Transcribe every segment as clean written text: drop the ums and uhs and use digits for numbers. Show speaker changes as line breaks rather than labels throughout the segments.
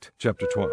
Act chapter 12.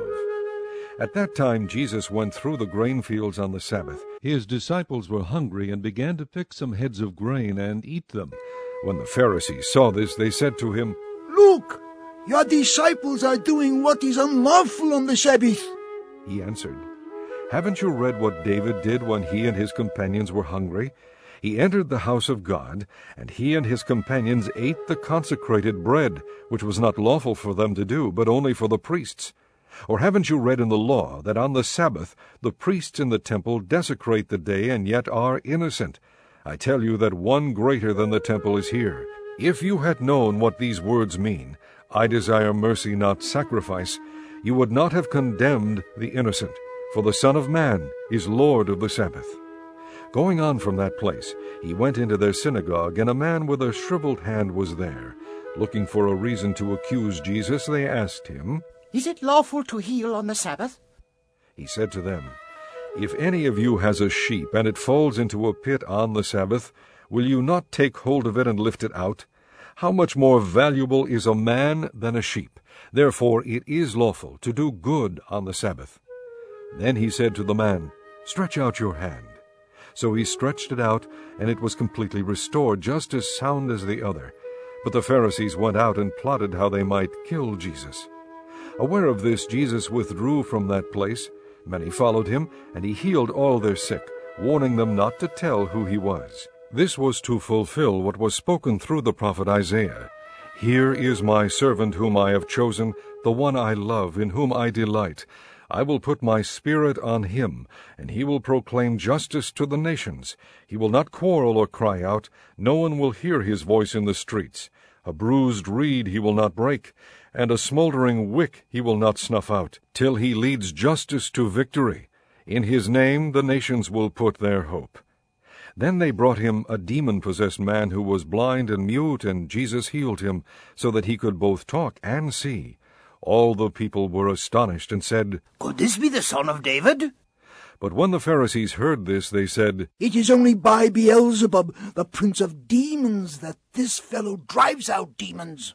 At that time Jesus went through the grain fields on the Sabbath. His disciples were hungry and began to pick some heads of grain and eat them. When the Pharisees saw this, they said to him,
"Look, your disciples are doing what is unlawful on the Sabbath."
He answered, "Haven't you read what David did when he and his companions were hungry? He entered the house of God, and he and his companions ate the consecrated bread, which was not lawful for them to do, but only for the priests. Or haven't you read in the law that on the Sabbath the priests in the temple desecrate the day and yet are innocent? I tell you that one greater than the temple is here. If you had known what these words mean, 'I desire mercy, not sacrifice,' you would not have condemned the innocent, for the Son of Man is Lord of the Sabbath." Going on from that place, he went into their synagogue, and a man with a shriveled hand was there. Looking for a reason to accuse Jesus, they asked him,
"Is it lawful to heal on the Sabbath?"
He said to them, "If any of you has a sheep, and it falls into a pit on the Sabbath, will you not take hold of it and lift it out? How much more valuable is a man than a sheep? Therefore it is lawful to do good on the Sabbath." Then he said to the man, "Stretch out your hand." So he stretched it out, and it was completely restored, just as sound as the other. But the Pharisees went out and plotted how they might kill Jesus. Aware of this, Jesus withdrew from that place. Many followed him, and he healed all their sick, warning them not to tell who he was. This was to fulfill what was spoken through the prophet Isaiah. "Here is my servant whom I have chosen, the one I love, in whom I delight. I will put my spirit on him, and he will proclaim justice to the nations. He will not quarrel or cry out. No one will hear his voice in the streets. A bruised reed he will not break, and a smoldering wick he will not snuff out, till he leads justice to victory. In his name the nations will put their hope." Then they brought him a demon-possessed man who was blind and mute, and Jesus healed him, so that he could both talk and see. All the people were astonished and said,
"Could this be the Son of David?"
But when the Pharisees heard this, they said,
"It is only by Beelzebub, the prince of demons, that this fellow drives out demons."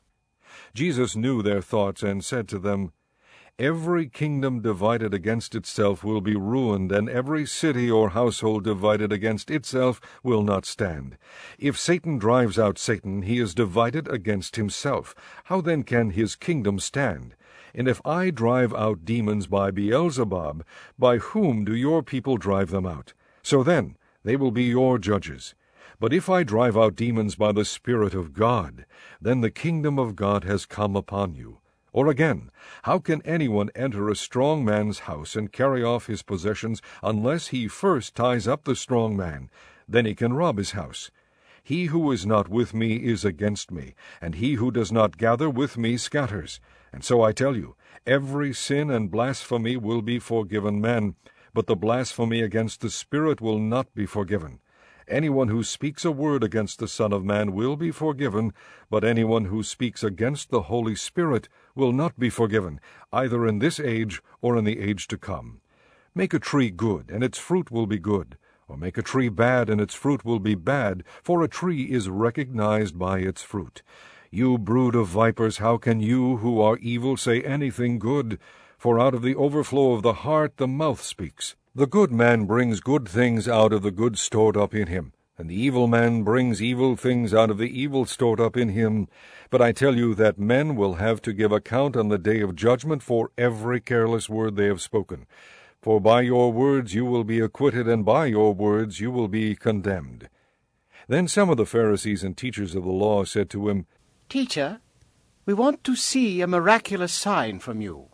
Jesus knew their thoughts and said to them, "Every kingdom divided against itself will be ruined, and every city or household divided against itself will not stand. If Satan drives out Satan, he is divided against himself. How then can his kingdom stand? And if I drive out demons by Beelzebub, by whom do your people drive them out? So then they will be your judges. But if I drive out demons by the Spirit of God, then the kingdom of God has come upon you. Or again, how can anyone enter a strong man's house and carry off his possessions unless he first ties up the strong man? Then he can rob his house. He who is not with me is against me, and he who does not gather with me scatters. And so I tell you, every sin and blasphemy will be forgiven men, but the blasphemy against the Spirit will not be forgiven. Anyone who speaks a word against the Son of Man will be forgiven, but anyone who speaks against the Holy Spirit will not be forgiven, either in this age or in the age to come. Make a tree good, and its fruit will be good, or make a tree bad, and its fruit will be bad, for a tree is recognized by its fruit. You brood of vipers, how can you who are evil say anything good? For out of the overflow of the heart the mouth speaks. The good man brings good things out of the good stored up in him, and the evil man brings evil things out of the evil stored up in him. But I tell you that men will have to give account on the day of judgment for every careless word they have spoken. For by your words you will be acquitted, and by your words you will be condemned." Then some of the Pharisees and teachers of the law said to him,
"Teacher, we want to see a miraculous sign from you."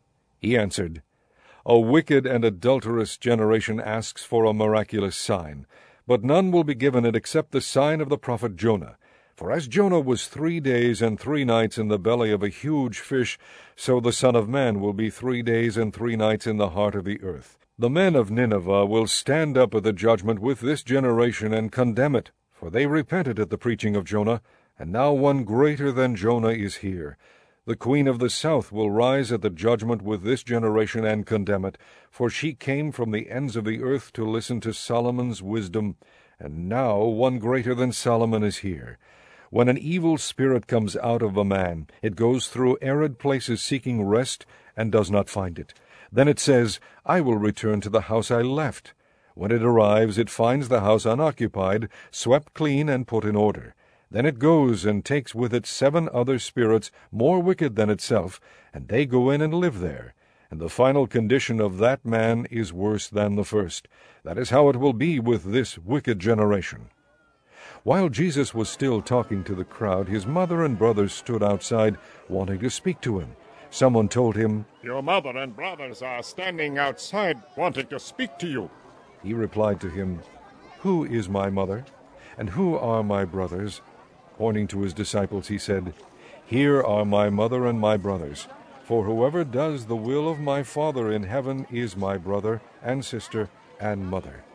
He answered, "A wicked and adulterous generation asks for a miraculous sign, but none will be given it except the sign of the prophet Jonah. For as Jonah was 3 days and 3 nights in the belly of a huge fish, so the Son of Man will be 3 days and 3 nights in the heart of the earth. The men of Nineveh will stand up at the judgment with this generation and condemn it, for they repented at the preaching of Jonah, and now one greater than Jonah is here. The queen of the south will rise at the judgment with this generation and condemn it, for she came from the ends of the earth to listen to Solomon's wisdom, and now one greater than Solomon is here. When an evil spirit comes out of a man, it goes through arid places seeking rest and does not find it. Then it says, 'I will return to the house I left.' When it arrives, it finds the house unoccupied, swept clean and put in order. Then it goes and takes with it 7 other spirits more wicked than itself, and they go in and live there. And the final condition of that man is worse than the first. That is how it will be with this wicked generation." While Jesus was still talking to the crowd, his mother and brothers stood outside, wanting to speak to him. Someone told him,
"Your mother and brothers are standing outside, wanting to speak to you."
He replied to him, "Who is my mother, and who are my brothers?" Pointing to his disciples, he said, "Here are my mother and my brothers. For whoever does the will of my Father in heaven is my brother and sister and mother."